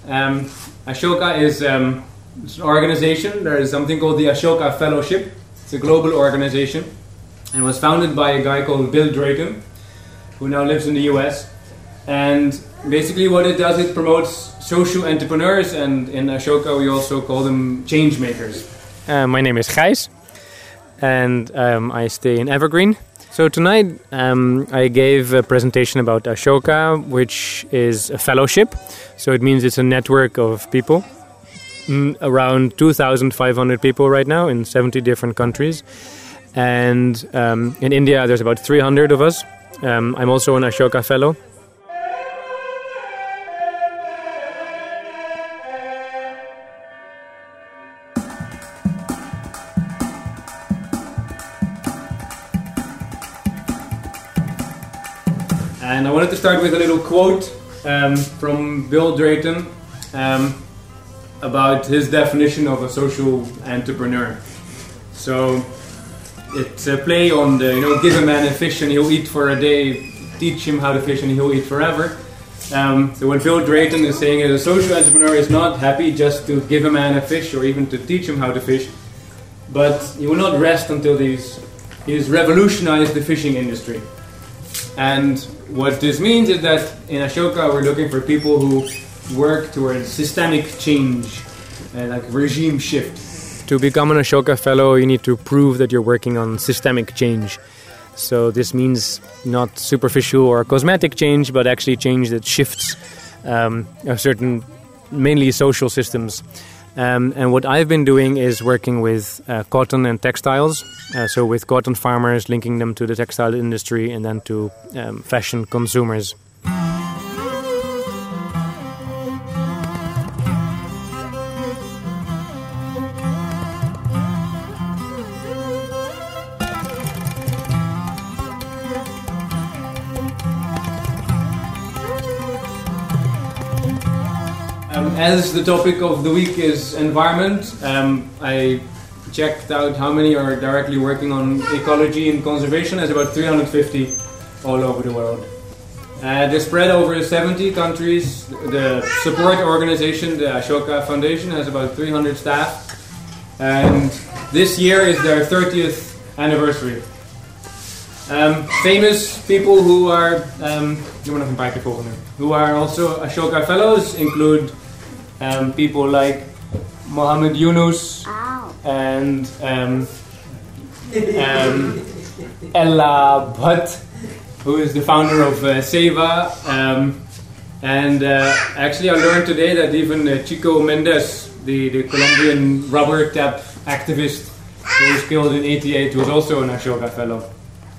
Ashoka is it's an organization. There is something called the Ashoka Fellowship. It's a global organization and was founded by a guy called Bill Drayton, who now lives in the US. And basically what it does, it promotes social entrepreneurs, and in Ashoka we also call them change makers. My name is Gijs, and I stay in Evergreen. So tonight I gave a presentation about Ashoka, which is a fellowship. So it means it's a network of people, around 2,500 people right now in 70 different countries. And in India there's about 300 of us. I'm also an Ashoka fellow. And I wanted to start with a little quote from Bill Drayton about his definition of a social entrepreneur. So it's a play on the, give a man a fish and he'll eat for a day, teach him how to fish and he'll eat forever. So what Bill Drayton is saying is a social entrepreneur is not happy just to give a man a fish or even to teach him how to fish, but he will not rest until he's revolutionized the fishing industry. And what this means is that in Ashoka we're looking for people who work towards systemic change, like regime shift. To become an Ashoka fellow, you need to prove that you're working on systemic change. So this means not superficial or cosmetic change, but actually change that shifts a certain, mainly social systems. And what I've been doing is working with cotton and textiles. So with cotton farmers, linking them to the textile industry and then to fashion consumers. As the topic of the week is environment, I checked out how many are directly working on ecology and conservation. There's about 350 all over the world. They're spread over 70 countries. The support organization, the Ashoka Foundation, has about 300 staff. And this year is their 30th anniversary. Famous people who are who are also Ashoka fellows include people like Muhammad Yunus and Ella Bhatt, who is the founder of Seva. Actually I learned today that even Chico Mendes, the Colombian rubber tap activist who was killed in '88, was also an Ashoka fellow.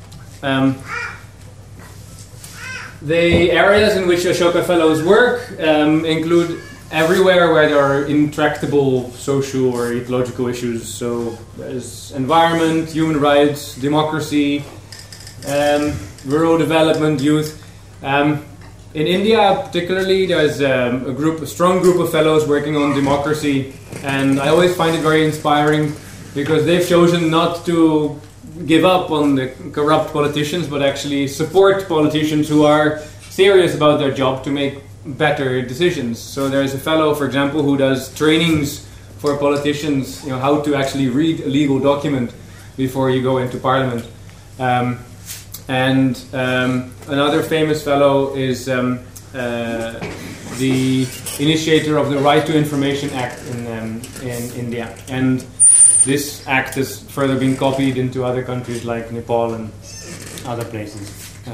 The areas in which Ashoka fellows work include everywhere where there are intractable social or ecological issues. So there's environment, human rights, democracy, rural development, youth. In India particularly, there's a strong group of fellows working on democracy, and I always find it very inspiring because they've chosen not to give up on the corrupt politicians, but actually support politicians who are serious about their job to make better decisions. So there's a fellow, for example, who does trainings for politicians, how to actually read a legal document before you go into parliament. Another famous fellow is the initiator of the Right to Information Act in India. And this act has further been copied into other countries like Nepal and other places.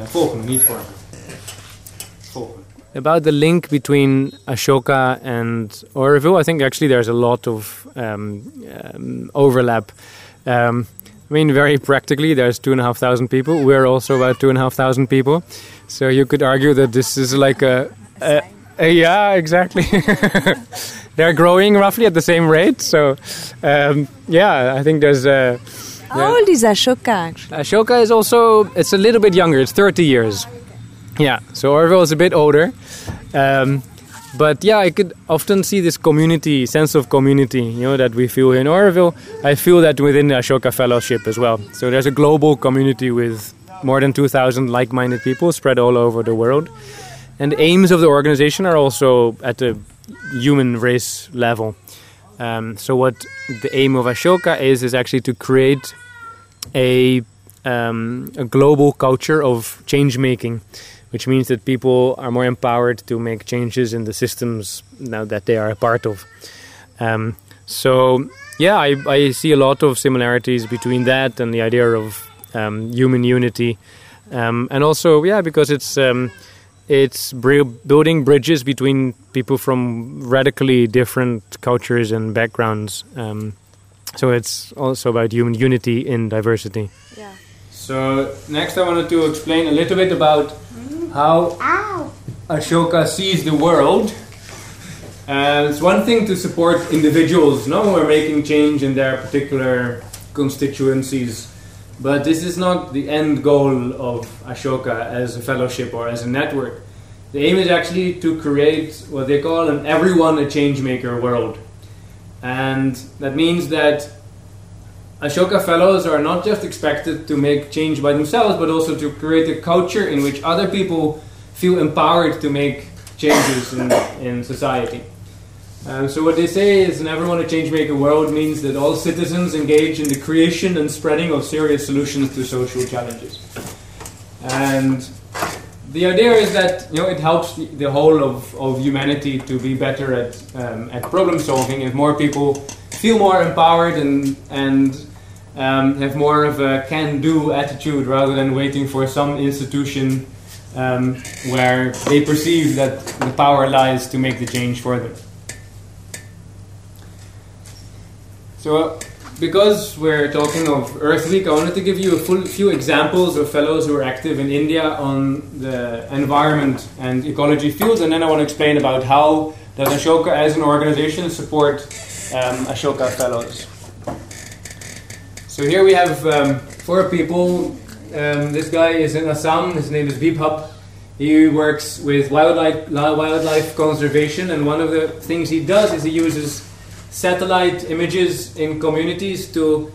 About the link between Ashoka and Oroville, I think actually there's a lot of overlap. Very practically, there's 2,500 people. We're also about 2,500 people. So you could argue that this is like yeah, exactly. They're growing roughly at the same rate. So, I think there's... How old is Ashoka, actually? Ashoka is also... It's a little bit younger. It's 30 years. Yeah, so Oroville is a bit older. But yeah, I could often see this sense of community, that we feel in Oroville. I feel that within the Ashoka Fellowship as well. So there's a global community with more than 2,000 like-minded people spread all over the world. And the aims of the organization are also at the human race level. So what the aim of Ashoka is actually to create a global culture of change making, which means that people are more empowered to make changes in the systems now that they are a part of. I see a lot of similarities between that and the idea of human unity, and also because it's building bridges between people from radically different cultures and backgrounds. So it's also about human unity in diversity. Yeah. So next I wanted to explain a little bit about how Ashoka sees the world. It's one thing to support individuals, who are making change in their particular constituencies, but this is not the end goal of Ashoka as a fellowship or as a network. The aim is actually to create what they call an everyone a change maker world. And that means that Ashoka fellows are not just expected to make change by themselves, but also to create a culture in which other people feel empowered to make changes in society. So what they say is an everyone a change maker world means that all citizens engage in the creation and spreading of serious solutions to social challenges. And the idea is that it helps the whole of humanity to be better at problem solving if more people feel more empowered and have more of a can-do attitude rather than waiting for some institution where they perceive that the power lies to make the change for them. So, because we're talking of Earth Week, I wanted to give you a few examples of fellows who are active in India on the environment and ecology fields, and then I want to explain about how does Ashoka as an organization support Ashoka fellows. So here we have 4 people. This guy is in Assam. His name is Bibhap. He works with wildlife conservation, and one of the things he does is he uses satellite images in communities to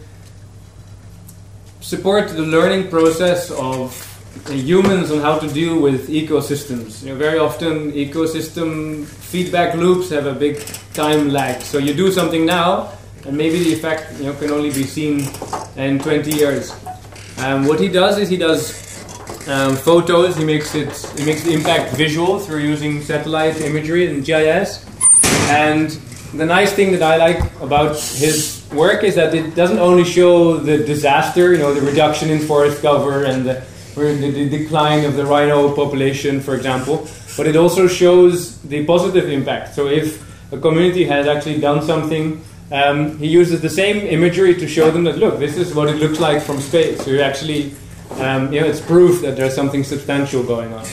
support the learning process of humans on how to deal with ecosystems. Very often ecosystem feedback loops have a big time lag. So you do something now, and maybe the effect can only be seen in 20 years. What he does is he does photos. He makes the impact visual through using satellite imagery and GIS. And the nice thing that I like about his work is that it doesn't only show the disaster, the reduction in forest cover and the decline of the rhino population, for example, but it also shows the positive impact. So if a community has actually done something, he uses the same imagery to show them that, look, this is what it looks like from space. So you actually, it's proof that there's something substantial going on.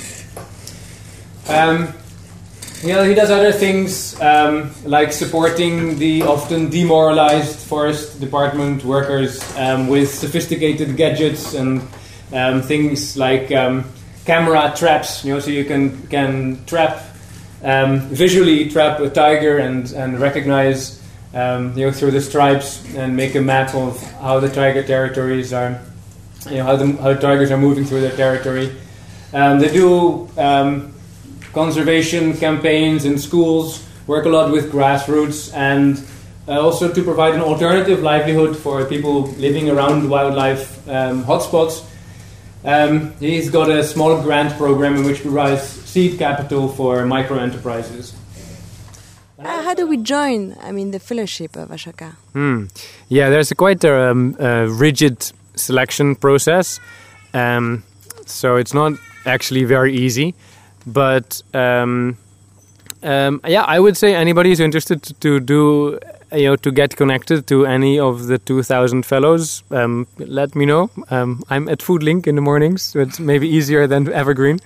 He does other things like supporting the often demoralized forest department workers with sophisticated gadgets and things like camera traps. So you can visually trap a tiger and recognize through the stripes and make a map of how the tiger territories are, how tigers are moving through their territory. They do conservation campaigns in schools, work a lot with grassroots, and also to provide an alternative livelihood for people living around wildlife hotspots. He's got a small grant program in which he provides seed capital for micro-enterprises. How do we join, the fellowship of Ashoka? There's quite a rigid selection process, so it's not actually very easy. But I would say anybody who's interested to do, to get connected to any of the 2,000 fellows, let me know. I'm at Foodlink in the mornings, so it's maybe easier than Evergreen.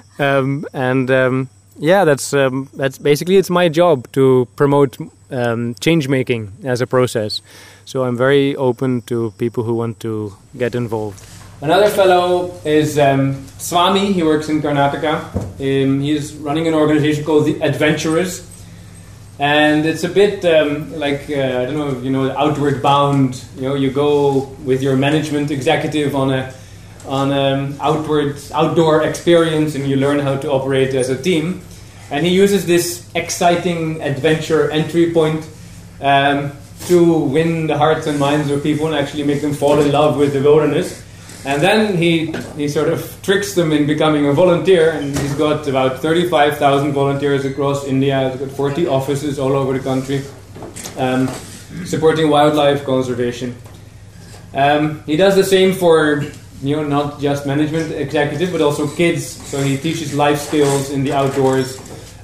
That's basically, it's my job to promote change making as a process. So I'm very open to people who want to get involved. Another fellow is Swami. He works in Karnataka. He's running an organization called The Adventurers. And it's a bit like, I don't know if you know, Outward Bound. You go with your management executive on an outdoor experience and you learn how to operate as a team. And he uses this exciting adventure entry point to win the hearts and minds of people and actually make them fall in love with the wilderness. And then he sort of tricks them in becoming a volunteer, and he's got about 35,000 volunteers across India. He's got 40 offices all over the country supporting wildlife conservation. He does the same for not just management executives, but also kids. So he teaches life skills in the outdoors.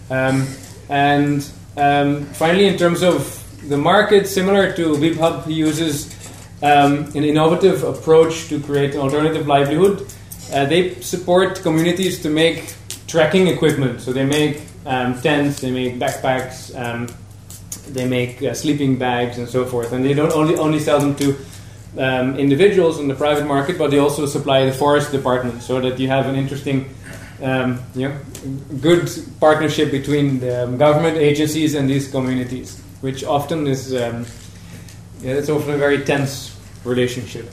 Finally, in terms of the market, similar to Vibhub, he uses an innovative approach to create an alternative livelihood. They support communities to make trekking equipment. So they make tents, they make backpacks, they make sleeping bags and so forth. And they don't only sell them to individuals in the private market, but they also supply the forest department, so that you have an interesting good partnership between the government agencies and these communities, which often is it's often a very tense relationship.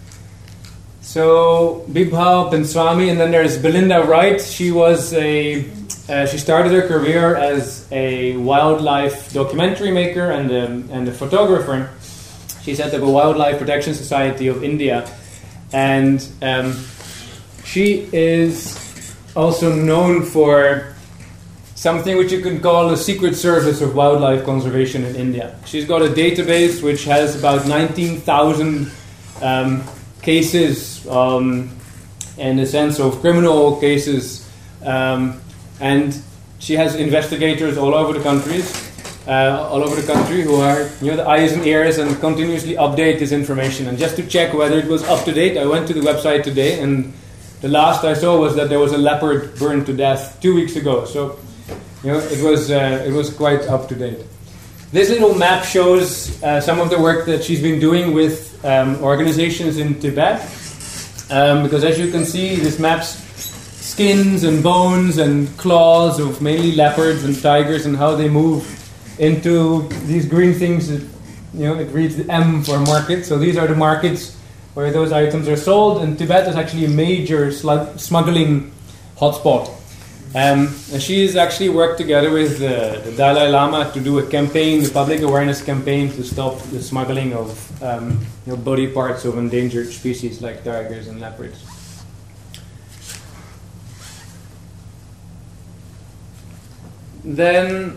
So Bibha Swami, and then there's Belinda Wright. She was she started her career as a wildlife documentary maker and a photographer. She set up a Wildlife Protection Society of India, and she is also known for something which you can call the secret service of wildlife conservation in India. She's got a database which has about 19,000 cases in the sense of criminal cases, and she has investigators all over the country who are the eyes and ears and continuously update this information. And just to check whether it was up to date, I went to the website today, and the last I saw was that there was a leopard burned to death 2 weeks ago. So it was quite up to date. This little map shows some of the work that she's been doing with organizations in Tibet, because as you can see, this maps skins and bones and claws of mainly leopards and tigers and how they move into these green things. It reads the M for market. So these are the markets where those items are sold, and Tibet is actually a major smuggling hotspot. And she's actually worked together with the Dalai Lama to do a campaign, the public awareness campaign, to stop the smuggling of body parts of endangered species like tigers and leopards. Then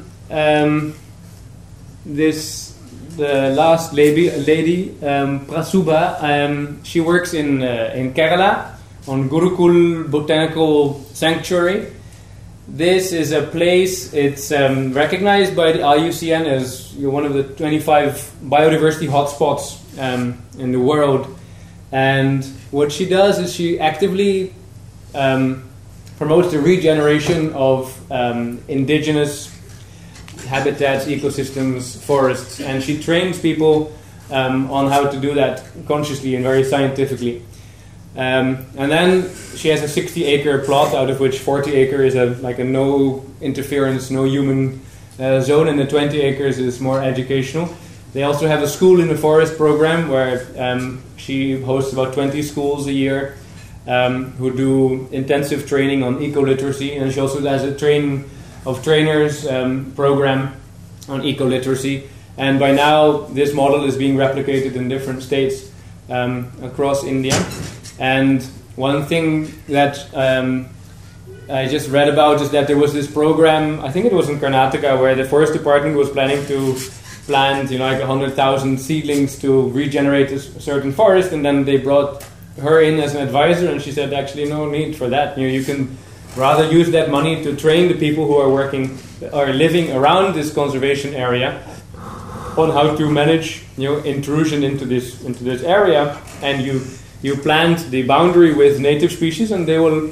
the last lady, Prasuba, she works in Kerala on Gurukul Botanical Sanctuary. This is a place, it's recognized by the IUCN as one of the 25 biodiversity hotspots in the world. And what she does is she actively promotes the regeneration of indigenous habitats, ecosystems, forests, and she trains people on how to do that consciously and very scientifically. And then she has a 60-acre plot, out of which 40 acres is a no interference, no human zone, and the 20 acres is more educational. They also have a school in the forest program where she hosts about 20 schools a year who do intensive training on eco-literacy, and she also has a trainers program on eco-literacy. And by now, this model is being replicated in different states across India. And one thing that I just read about is that there was this program, I think it was in Karnataka, where the forest department was planning to plant 100,000 seedlings to regenerate a certain forest, and then they brought her in as an advisor, and she said, actually, no need for that. You can rather use that money to train the people who are living around this conservation area on how to manage intrusion into this area, and you plant the boundary with native species, and they will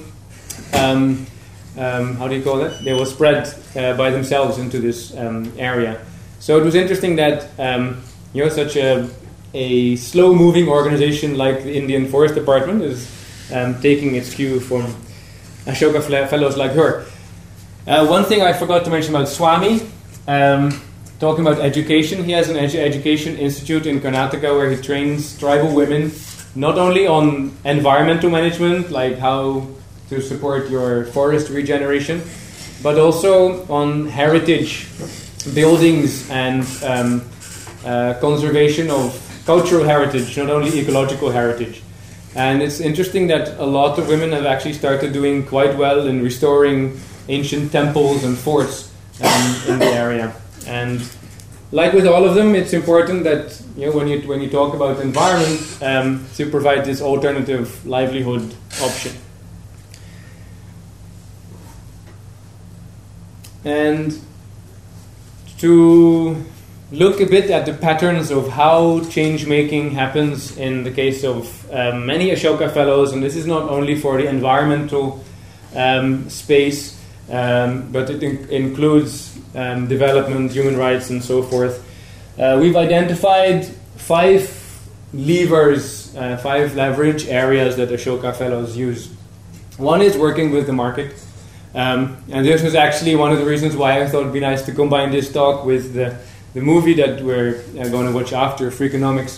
they will spread by themselves into this area. So it was interesting that such a slow-moving organization like the Indian Forest Department is taking its cue from Ashoka fellows like her. One thing I forgot to mention about Swami, talking about education, he has an education institute in Karnataka where he trains tribal women not only on environmental management, like how to support your forest regeneration, but also on heritage, buildings, and conservation of cultural heritage, not only ecological heritage. And it's interesting that a lot of women have actually started doing quite well in restoring ancient temples and forts in the area. And like with all of them, it's important that when you talk about the environment, to provide this alternative livelihood option. And to look a bit at the patterns of how change making happens in the case of many Ashoka Fellows, and this is not only for the environmental space, but it includes development, human rights, and so forth. We've identified 5 levers, 5 leverage areas that Ashoka Fellows use. One is working with the market. And this was actually one of the reasons why I thought it would be nice to combine this talk with the movie that we're going to watch after, Freakonomics.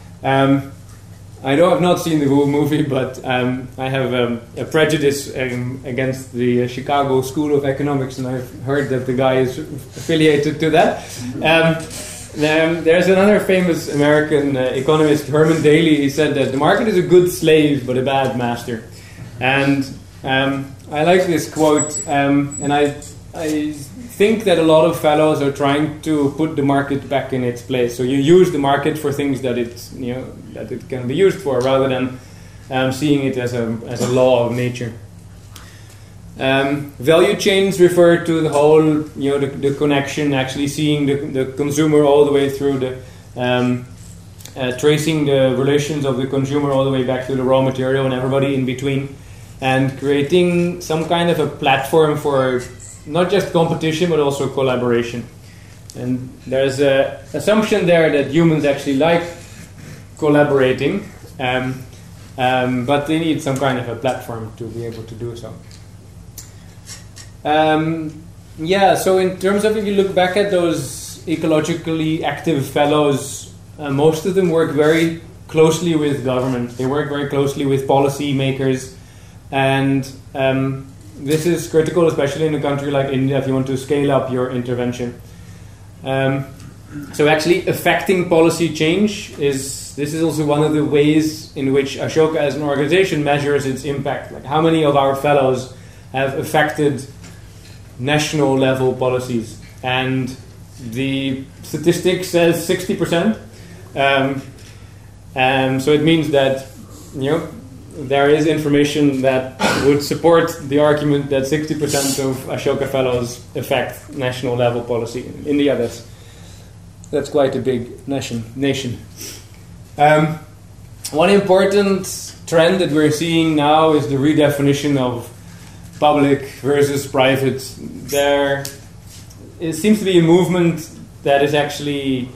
I have not seen the whole movie, but I have a prejudice against the Chicago School of Economics, and I've heard that the guy is affiliated to that. There's another famous American economist, Herman Daly. He said that the market is a good slave, but a bad master. And I like this quote, and I think that a lot of fellows are trying to put the market back in its place. So you use the market for things that that it can be used for, rather than seeing it as a law of nature. Value chains refer to the whole, the connection, actually seeing the consumer all the way through tracing the relations of the consumer all the way back to the raw material and everybody in between. And creating some kind of a platform for not just competition but also collaboration. And there's an assumption there that humans actually like collaborating, but they need some kind of a platform to be able to do so. So in terms of, if you look back at those ecologically active fellows, most of them work very closely with government. They work very closely with policy makers. And this is critical, especially in a country like India, if you want to scale up your intervention. So actually affecting policy change is also one of the ways in which Ashoka as an organization measures its impact. Like how many of our fellows have affected national level policies. And the statistic says 60%. So it means that, there is information that would support the argument that 60% of Ashoka Fellows affect national level policy. In India, that's quite a big nation. One important trend that we're seeing now is the redefinition of public versus private. It seems to be a movement that is actually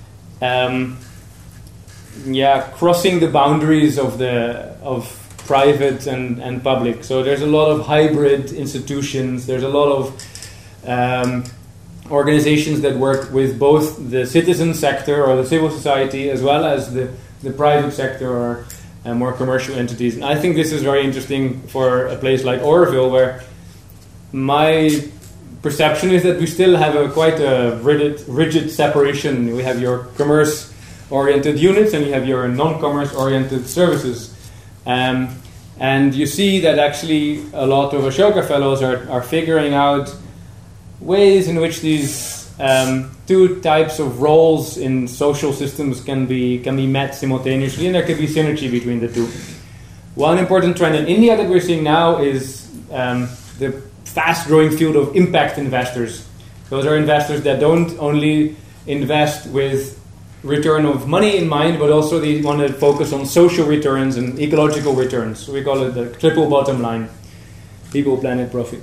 crossing the boundaries of private and public. So there's a lot of hybrid institutions. There's a lot of organizations that work with both the citizen sector or the civil society as well as the private sector or more commercial entities. And I think this is very interesting for a place like Oroville, where my perception is that we still have quite a rigid separation. We have your commerce-oriented units and you have your non-commerce-oriented services. And you see that actually a lot of Ashoka Fellows are figuring out ways in which these two types of roles in social systems can be met simultaneously, and there could be synergy between the two. One important trend in India that we're seeing now is the fast-growing field of impact investors. Those are investors that don't only invest with return of money in mind, but also they want to focus on social returns and ecological returns. So we call it the triple bottom line: people, planet, profit.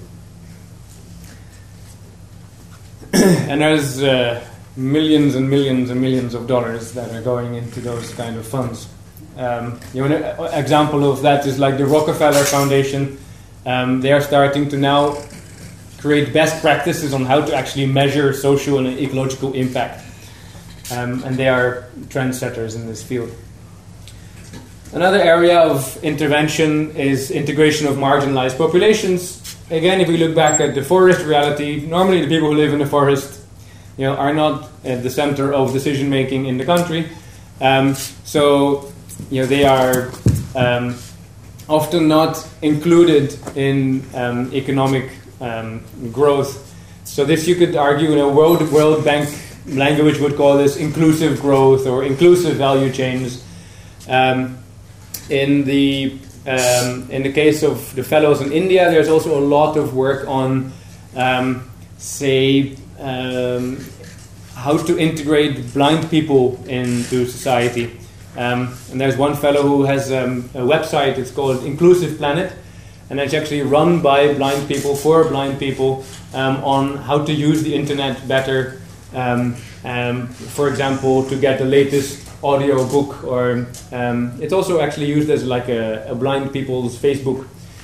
And there's millions and millions and millions of dollars that are going into those kind of funds. An example of that is like the Rockefeller Foundation. They are starting to now create best practices on how to actually measure social and ecological impact. And they are trendsetters in this field. Another area of intervention is integration of marginalized populations. again, if we look back at the forest reality, normally the people who live in the forest, are not at the center of decision making in the country. So they are often not included in economic growth. So this, you could argue, World Bank language would call this inclusive growth or inclusive value chains. In the case of the fellows in India, there's also a lot of work on, how to integrate blind people into society. And there's one fellow who has a website, it's called Inclusive Planet, and it's actually run by blind people, for blind people, on how to use the internet better. For example, to get the latest audio book, or it's also actually used as like a blind people's Facebook.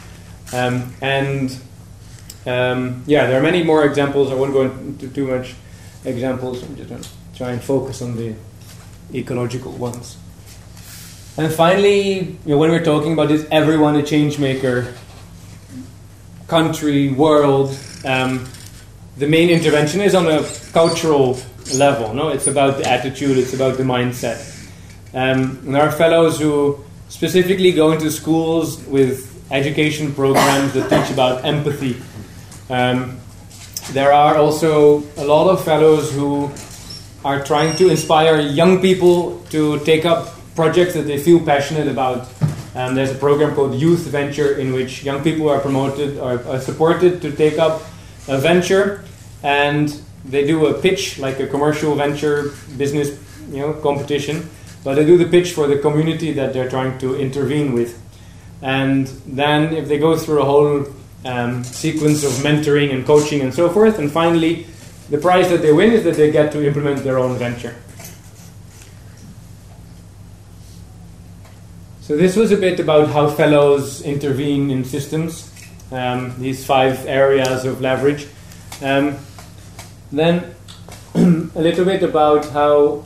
There are many more examples. I won't go into too much examples. I'm just going to try and focus on the ecological ones. And finally, when we're talking about this everyone a change maker, country, world, the main intervention is on a cultural level. No, it's about the attitude, it's about the mindset. And there are fellows who specifically go into schools with education programs that teach about empathy. There are also a lot of fellows who are trying to inspire young people to take up projects that they feel passionate about. There's a program called Youth Venture, in which young people are promoted or are supported to take up a venture, and they do a pitch, like a commercial venture business competition, but they do the pitch for the community that they're trying to intervene with. And then if they go through a whole sequence of mentoring and coaching and so forth, and finally the prize that they win is that they get to implement their own venture. So this was a bit about how fellows intervene in systems, these 5 areas of leverage. Then a little bit about how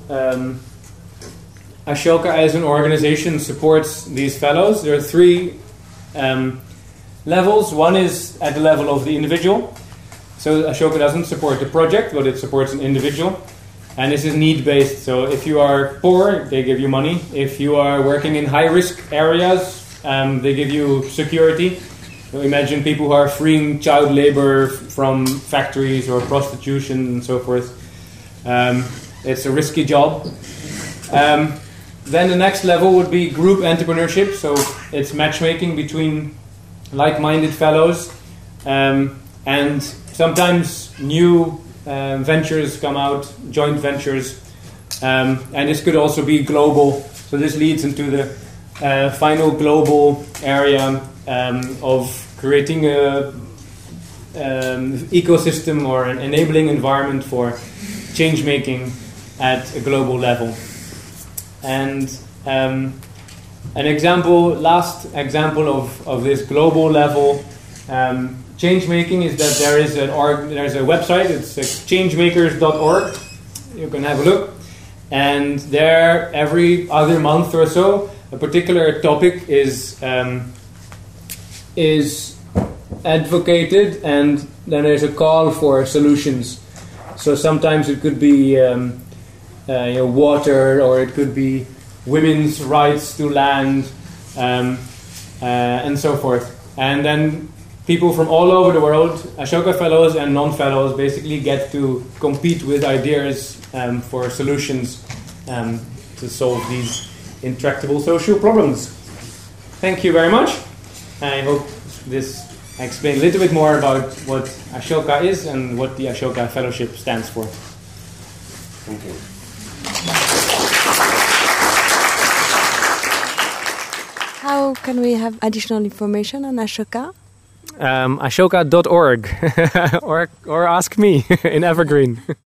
Ashoka as an organization supports these fellows. There are 3 levels. One is at the level of the individual. So Ashoka doesn't support the project, but it supports an individual. And this is need-based. So if you are poor, they give you money. If you are working in high-risk areas, they give you security. So imagine people who are freeing child labor from factories or prostitution and so forth. It's a risky job. Then the next level would be group entrepreneurship. So it's matchmaking between like-minded fellows. And sometimes new ventures come out, joint ventures. And this could also be global. So this leads into the final global area of creating a ecosystem or an enabling environment for change making at a global level. And last example of this global level change making is that there's a website. It's changemakers.org. You can have a look, and there every other month or so a particular topic is advocated, and then there's a call for solutions. So sometimes it could be water, or it could be women's rights to land, and so forth. And then people from all over the world, Ashoka fellows and non-fellows, basically get to compete with ideas for solutions to solve these intractable social problems. Thank you very much. I hope this explained a little bit more about what Ashoka is and what the Ashoka Fellowship stands for. Thank you. How can we have additional information on Ashoka? Ashoka.org or ask me in Evergreen.